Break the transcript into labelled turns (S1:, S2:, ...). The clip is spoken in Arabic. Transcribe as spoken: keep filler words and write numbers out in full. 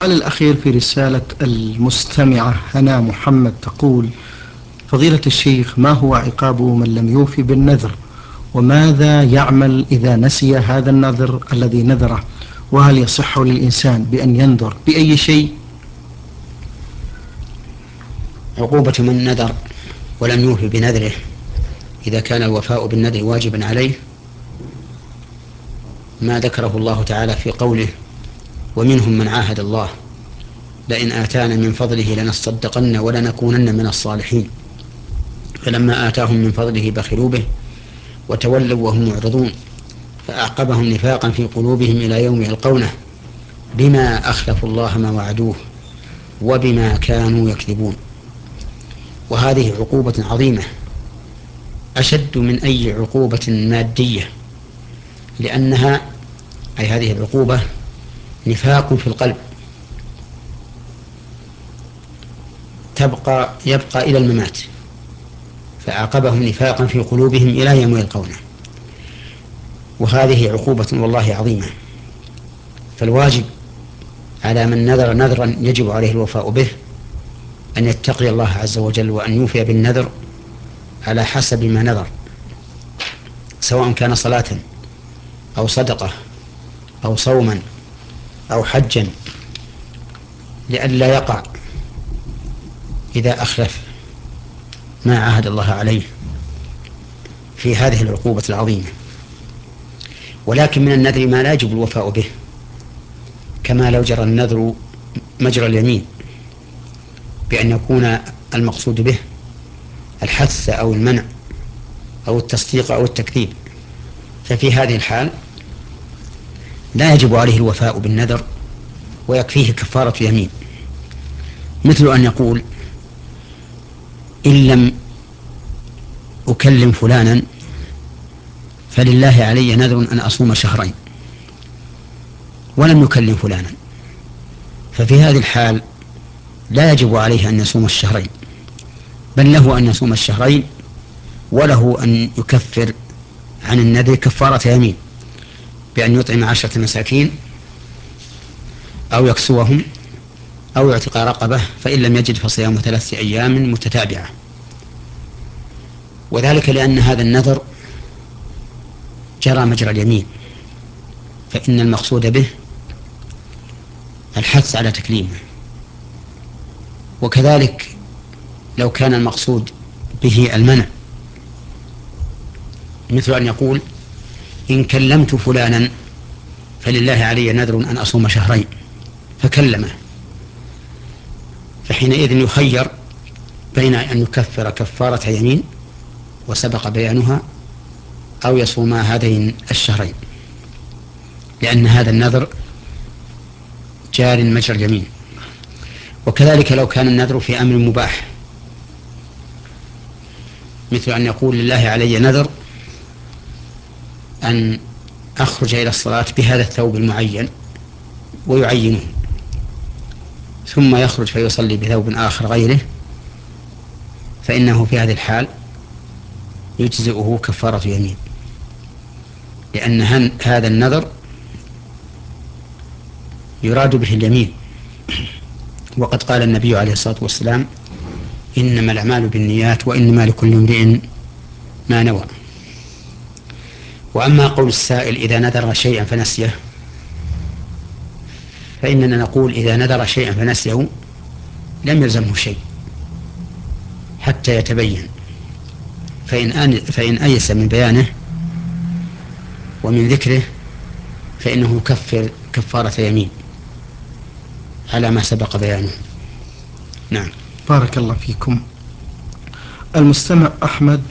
S1: السؤال الأخير في رسالة المستمعة هنا محمد تقول: فضيلة الشيخ، ما هو عقاب من لم يوفي بالنذر؟ وماذا يعمل إذا نسي هذا النذر الذي نذره؟ وهل يصح للإنسان بأن ينذر بأي شيء؟
S2: عقوبة من نذر ولم يوفي بنذره إذا كان الوفاء بالنذر واجبا عليه ما ذكره الله تعالى في قوله: ومنهم من عاهد الله لئن آتانا من فضله لنصدقن ولنكونن من الصالحين فلما آتاهم من فضله بخلوا به وتولوا وهم معرضون فأعقبهم نفاقا في قلوبهم إلى يوم يلقونه بما أخلفوا الله ما وعدوه وبما كانوا يكذبون. وهذه عقوبة عظيمة أشد من أي عقوبة مادية، لأنها أي هذه العقوبة نفاق في القلب تبقى يبقى إلى الممات، فأعقبهم نفاقا في قلوبهم إلى يوم يلقونه. وهذه عقوبة والله عظيمة. فالواجب على من نذر نذرا يجب عليه الوفاء به أن يتقي الله عز وجل وأن يوفي بالنذر على حسب ما نذر، سواء كان صلاة أو صدقة أو صوما أو حجا، لئلا يقع إذا أخلف ما عاهد الله عليه في هذه العقوبة العظيمة. ولكن من النذر ما لا يجب الوفاء به، كما لو جرى النذر مجرى اليمين بأن يكون المقصود به الحث أو المنع أو التصديق أو التكذيب، ففي هذه الحال لا يجب عليه الوفاء بالنذر ويكفيه كفارة يمين، مثل أن يقول: إن لم أكلم فلانا فلله علي نذر أن أصوم شهرين، ولم يكلم فلانا، ففي هذه الحال لا يجب عليه أن يصوم الشهرين، بل له أن يصوم الشهرين، وله أن يكفر عن النذر كفارة يمين بأن يطعم عشرة مساكين أو يكسوهم أو يعتق رقبة، فإن لم يجد فصيام ثلاثة أيام متتابعة. وذلك لأن هذا النذر جرى مجرى اليمين، فإن المقصود به الحث على تكليمه. وكذلك لو كان المقصود به المنع، مثل أن يقول: إن كلمت فلانا فلله علي نذر أن أصوم شهرين، فكلمه، فحينئذ يخير بين أن يكفر كفارة يمين وسبق بيانها أو يصوم هذين الشهرين، لأن هذا النذر جار مجرى اليمين. وكذلك لو كان النذر في أمر مباح، مثل أن يقول: لله علي نذر أن أخرج إلى الصلاة بهذا الثوب المعين، ويعينه، ثم يخرج فيصلي بثوب آخر غيره، فإنه في هذه الحال يجزئه كفارة يمين، لأن هذا النذر يراد به اليمين. وقد قال النبي عليه الصلاة والسلام: إنما الأعمال بالنيات وإنما لكل امرئ ما نوى. وأما قول السائل: إذا نذر شيئا فنسيه، فإننا نقول: إذا نذر شيئا فنسيه لم يلزمه شيء حتى يتبين، فإن, فإن أيس من بيانه ومن ذكره فإنه يكفر كفارة يمين على ما سبق بيانه. نعم.
S1: بارك الله فيكم. المستمع أحمد